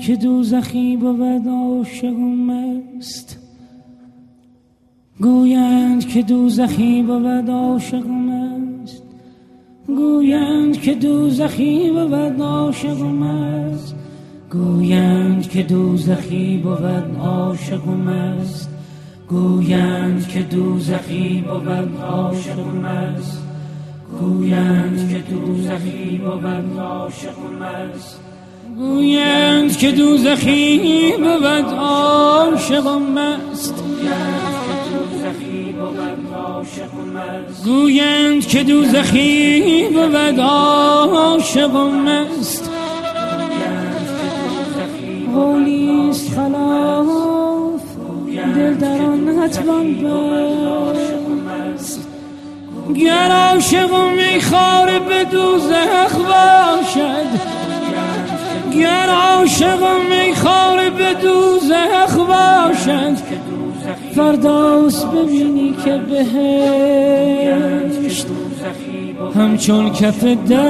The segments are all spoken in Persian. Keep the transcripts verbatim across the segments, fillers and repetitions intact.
که دوزخی بود عاشق و مست، گویند که دوزخی بود عاشق و مست، گویند که دوزخی بود عاشق و مست، گویند که دوزخی بود عاشق و مست، گویند که دوزخی بود عاشق و مست، گویند که دوزخی بود عاشق و مست، گویند که دوزخی بود عاشق و مست، گویند که دوزخی بود عاشق و مست. قولیست خلاف دل در آن نتوان بست، گر عاشق و میخواره به دوزخ باشد، گر عاشق و میخواره به دوزخ باشد، فرداست ببینی که بهشت همچون کف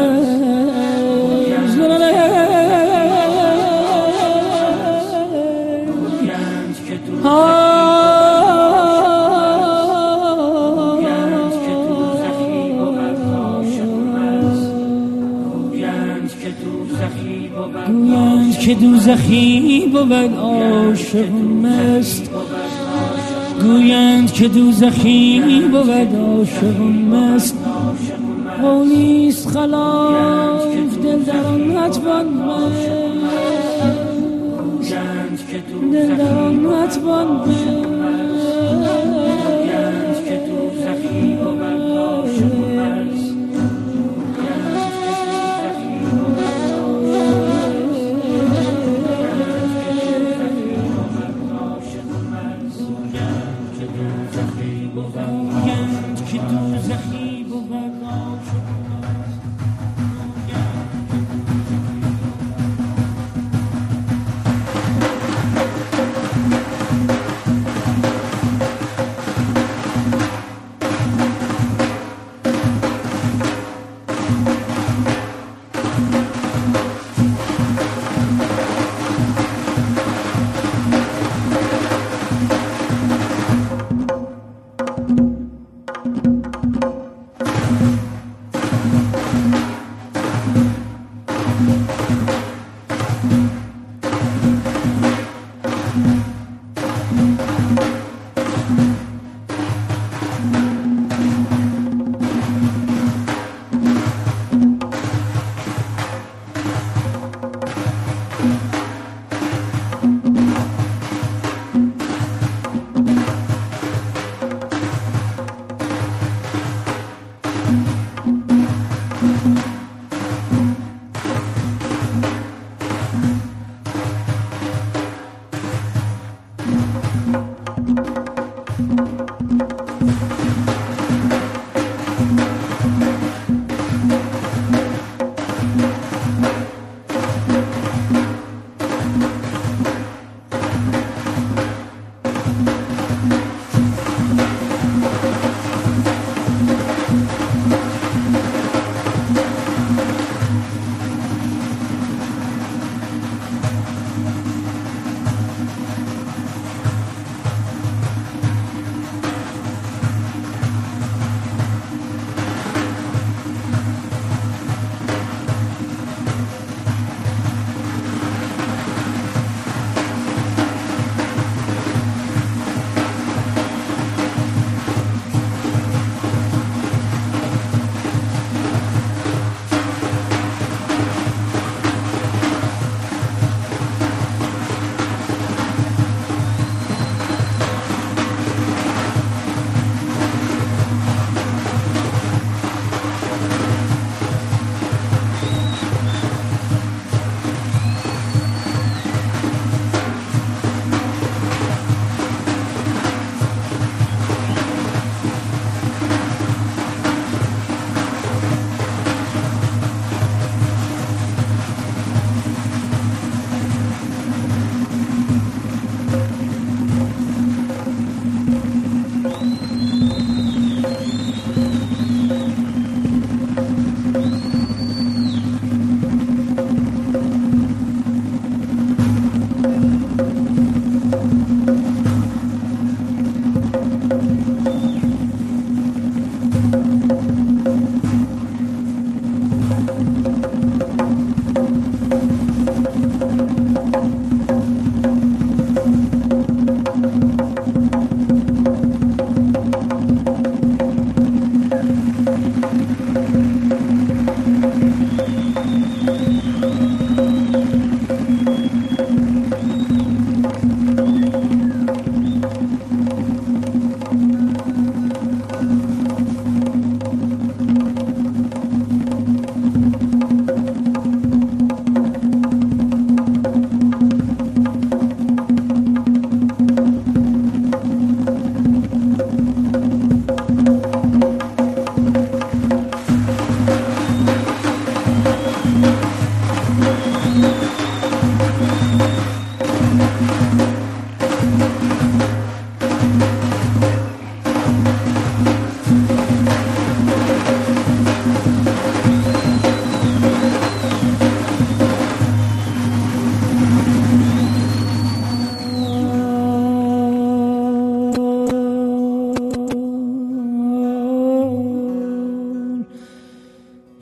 دست. گویند که دوزخی بود عاشق مست، گویند که دوزخی بود عاشق مست. قولیست خلاف دل در آن نتوان بست، دل در آن نتوان بست.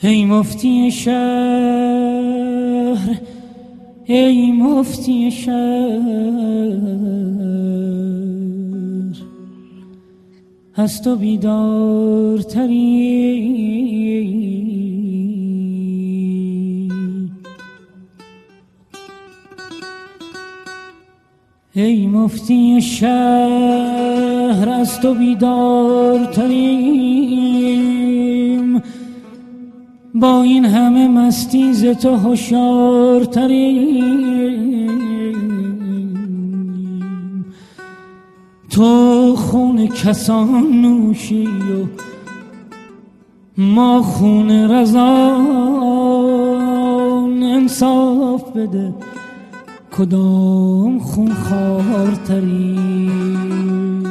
ای مفتی شهر ای مفتی شهر از تو بیدارتری ای مفتی شهر از تو بیدارتریم با این همه مستی ز تو هوشیارتریم تو خون کسان نوشی و ما خون رزان انصاف بده کدام خون خوارتریم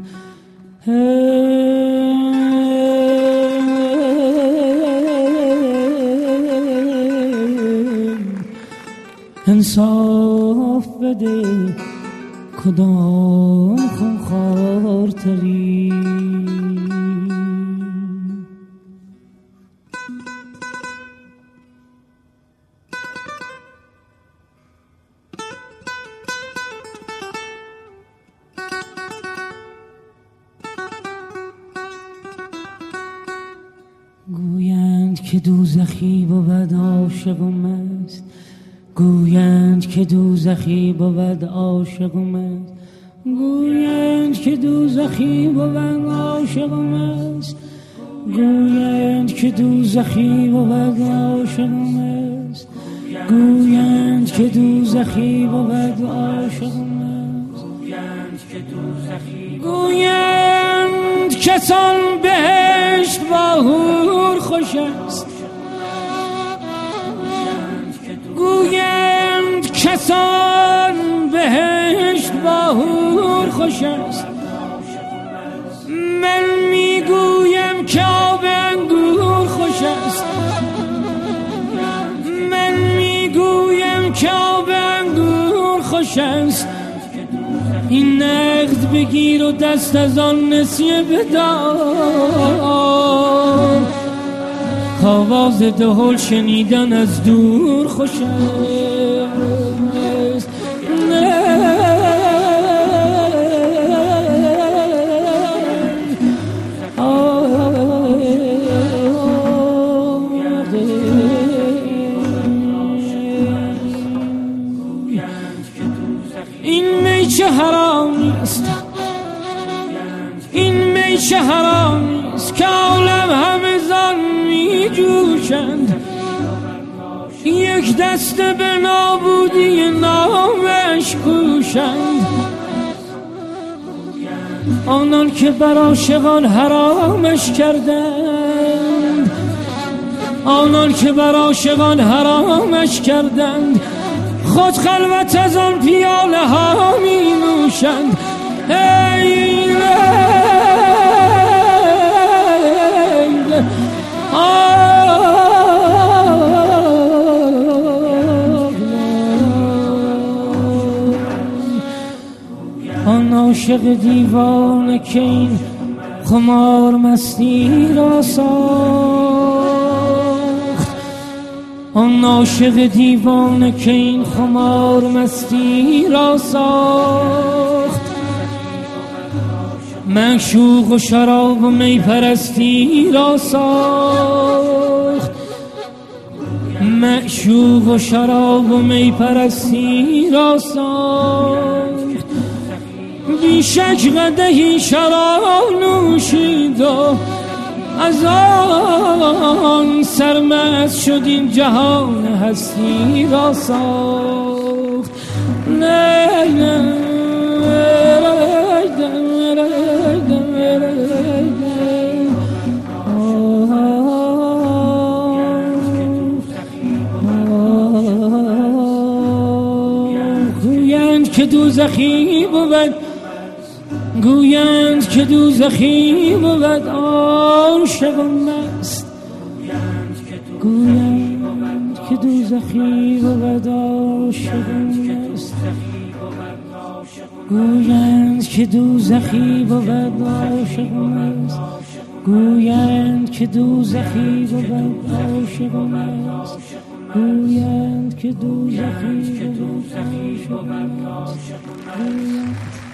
انصاف بده کدام خون خوارتریم گویند که دوزخی بود عاشق و مست گویند که دوزخی بود عاشق و مست گویند که دوزخی بود عاشق و مست گویند که دوزخی بود عاشق و مست گویند که دوزخی بود عاشق و مست گویند کسان بهشت با حور خوش است گویند کسان بهشت با حور خوش است من میگویم که آب انگور خوش است من میگویم که آب انگور خوش است این نقد بگیر و دست از آن نسیه بدار آواز دهل شنیدن از دور خوش است این می چه حرامی است این می چه حرامی است که عالم همه زان می جوشند یک دسته به نابودی نامش کوشند آنان که بر عاشقان حرامش کردند آنان که بر عاشقان حرامش کردند خود خلوت از آن پیاله ها می نوشند ای لیل آن عاشق دیوانه که این خمار مستی را ساخت آن عاشق دیوانه که این خمار مستی را ساخت معشوق و شراب و می پرستی را ساخت معشوق و شراب و می پرستی را ساخت بیشک قدحی شراب نوشید و از آن سرمست شد این جهان هستی را ساخت نه نه گویند که دوزخی بود گویند که دوزخی بود عاشق و مست گویند که دوزخی بود عاشق و مست گویند که دوزخی بود عاشق و مست گویند که دوزخی بود عاشق و مست گویند که دوزخی بود عاشق و مست